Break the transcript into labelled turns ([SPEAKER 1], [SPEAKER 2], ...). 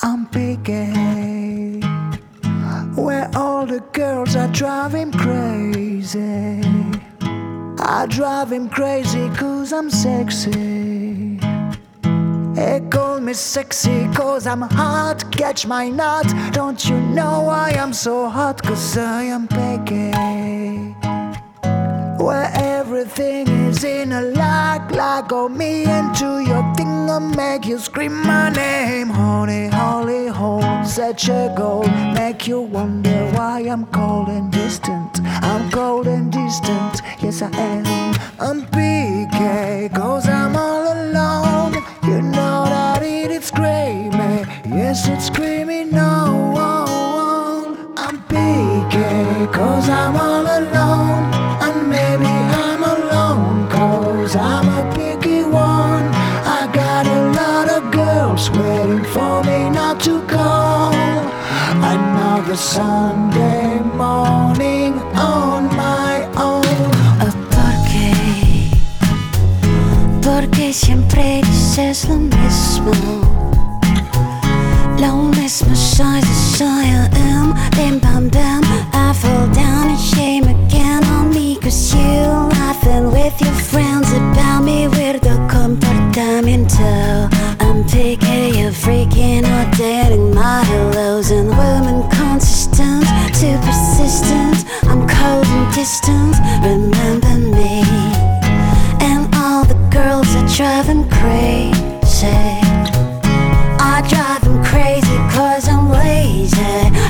[SPEAKER 1] I'm picky, where all the girls are driving crazy. I drive him crazy cause I'm sexy. They call me sexy cause I'm hot. Catch my nut. Don't you know why I'm so hot? Cause I am picky, where everything is in a like oh me into your thing. I'll make you scream my name. Honey, holy hole, such a goal. Make you wonder why I'm cold and distant. I'm cold and distant, yes I am. I'm PK, cause I'm all alone. You know that it's screaming, yes it's screaming no. I'm PK, cause I'm all alone. And maybe I'm alone, cause I'm a picky one. I got a lot of girls waiting for me not to go. Another Sunday morning on my own.
[SPEAKER 2] Porque siempre dices lo mismo. Lo mismo soy I am. Bim bam bam, I fall down in shame again on me. Cause you laughing with your friends about me. Weirdo comportamiento. I'm picky, you're freaking out, dating my hellos. And women consistent, too persistent. I'm cold and distant, remember me. And all the girls are driving crazy. I drive them crazy cause I'm lazy.